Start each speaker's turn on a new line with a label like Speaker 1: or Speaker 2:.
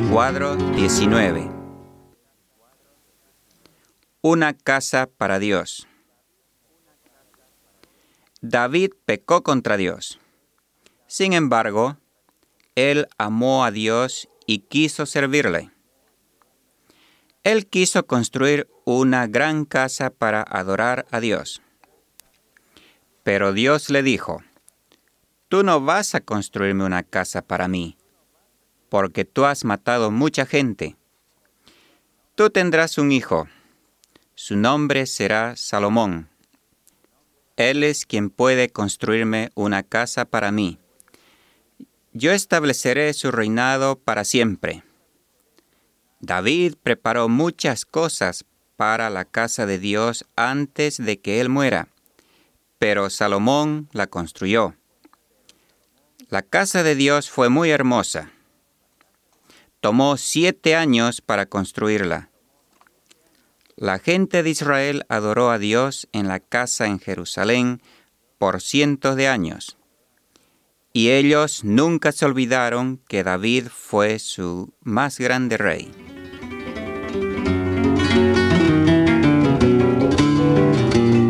Speaker 1: Cuadro 19. Una casa para Dios. David pecó contra Dios. Sin embargo, él amó a Dios y quiso servirle. Él quiso construir una gran casa para adorar a Dios. Pero Dios le dijo: «Tú no vas a construirme una casa para mí, porque tú has matado mucha gente. Tú tendrás un hijo. Su nombre será Salomón. Él es quien puede construirme una casa para mí. Yo estableceré su reinado para siempre». David preparó muchas cosas para la casa de Dios antes de que él muera, pero Salomón la construyó. La casa de Dios fue muy hermosa. Tomó 7 años para construirla. La gente de Israel adoró a Dios en la casa en Jerusalén por cientos de años. Y ellos nunca se olvidaron que David fue su más grande rey.